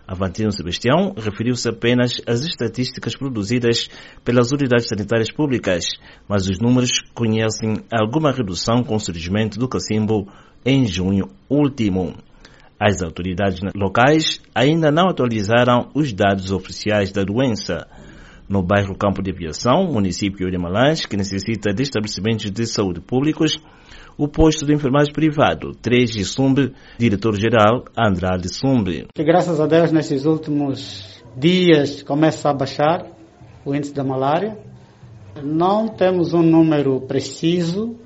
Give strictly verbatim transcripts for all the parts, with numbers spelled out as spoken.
Avantino Sebastião referiu-se apenas às estatísticas produzidas pelas unidades sanitárias públicas, mas os números conhecem alguma redução com o surgimento do cacimbo em junho último. As autoridades locais ainda não atualizaram os dados oficiais da doença. No bairro Campo de Aviação, município de Malães, que necessita de estabelecimentos de saúde públicos, o posto de enfermagem privado três de Sumbe, diretor-geral Andrade Sumbe. Que graças a Deus nesses últimos dias começa a baixar o índice da malária. Não temos um número preciso,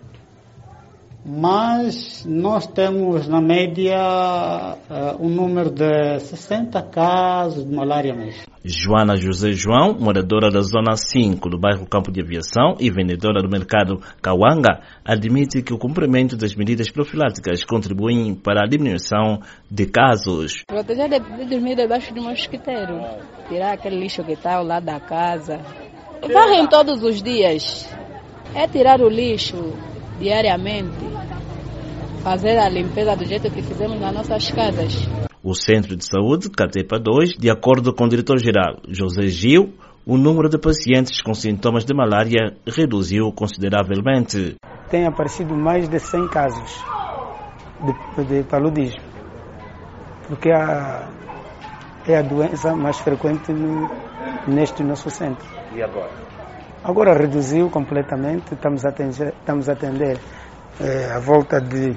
mas nós temos na média uh, um número de sessenta casos de malária mesmo. Joana José João, moradora da Zona cinco do bairro Campo de Aviação e vendedora do mercado Kawanga, admite que o cumprimento das medidas profiláticas contribuem para a diminuição de casos. Proteger de, de dormir debaixo de um mosquiteiro, tirar aquele lixo que está ao lado da casa. Varrem todos os dias, é tirar o lixo diariamente, fazer a limpeza do jeito que fizemos nas nossas casas. O Centro de Saúde Catepa dois, de acordo com o diretor-geral José Gil, o número de pacientes com sintomas de malária reduziu consideravelmente. Tem aparecido mais de cem casos de, de paludismo, porque a, é a doença mais frequente no, neste nosso centro. E agora? Agora reduziu completamente, estamos a atender, estamos a atender é, a volta de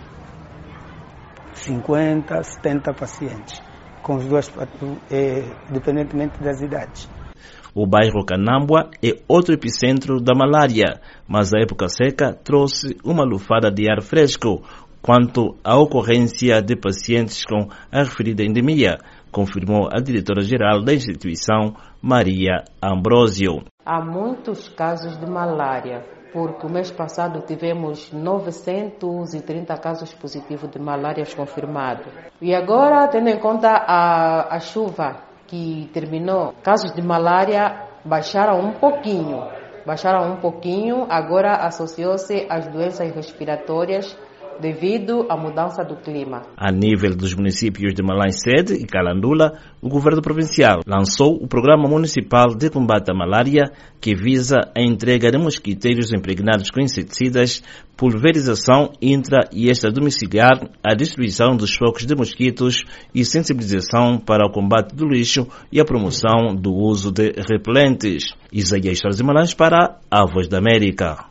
cinquenta, setenta pacientes, com os dois, é, independentemente das idades. O bairro Canambua é outro epicentro da malária, mas a época seca trouxe uma lufada de ar fresco quanto à ocorrência de pacientes com a referida endemia, confirmou a diretora-geral da instituição, Maria Ambrosio. Há muitos casos de malária, porque o mês passado tivemos novecentos e trinta casos positivos de malária confirmados. E agora, tendo em conta a, a chuva que terminou, casos de malária baixaram um pouquinho. Baixaram um pouquinho, agora associou-se às doenças respiratórias devido à mudança do clima. A nível dos municípios de Malães Sede e Calandula, o governo provincial lançou o Programa Municipal de Combate à Malária, que visa a entrega de mosquiteiros impregnados com inseticidas, pulverização intra e extradomiciliar, a destruição dos focos de mosquitos e sensibilização para o combate do lixo e a promoção do uso de repelentes. Isaías Soares de Malães para a Voz da América.